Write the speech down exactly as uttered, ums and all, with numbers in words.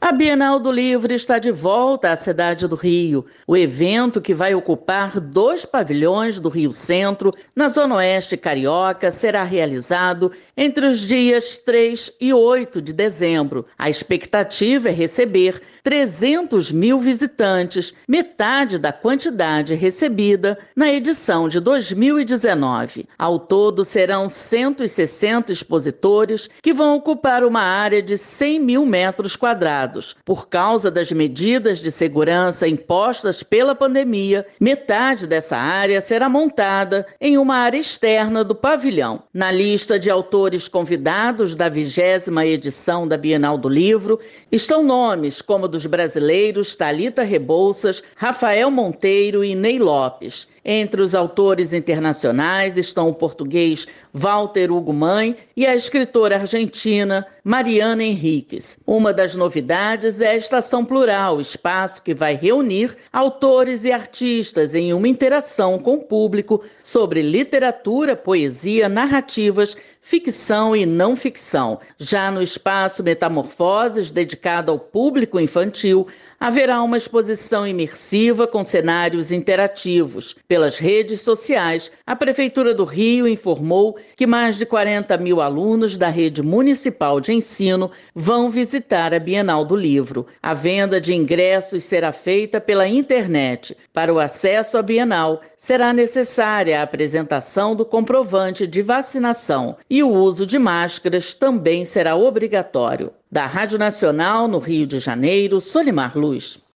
A Bienal do Livro está de volta à cidade do Rio. O evento, que vai ocupar dois pavilhões do Rio Centro, na Zona Oeste Carioca, será realizado entre os dias três e oito de dezembro. A expectativa é receber trezentos mil visitantes, metade da quantidade recebida na edição de dois mil e dezenove. Ao todo, serão cento e sessenta expositores que vão ocupar uma área de cem mil metros quadrados. Por causa das medidas de segurança impostas pela pandemia, metade dessa área será montada em uma área externa do pavilhão. Na lista de autores convidados da vigésima edição da Bienal do Livro estão nomes como dos brasileiros Thalita Rebouças, Rafael Monteiro e Ney Lopes. Entre os autores internacionais estão o português Walter Hugo Mãe e a escritora argentina Mariana Henriques. Uma das novidades é a Estação Plural, espaço que vai reunir autores e artistas em uma interação com o público sobre literatura, poesia, narrativas, ficção e não ficção. Já no espaço Metamorfoses, dedicado ao público infantil, haverá uma exposição imersiva com cenários interativos. Pelas redes sociais, a Prefeitura do Rio informou que mais de quarenta mil alunos da rede municipal de ensino vão visitar a Bienal do Livro. A venda de ingressos será feita pela internet. Para o acesso à Bienal, será necessária a apresentação do comprovante de vacinação e o uso de máscaras também será obrigatório. Da Rádio Nacional, no Rio de Janeiro, Solimar Luz.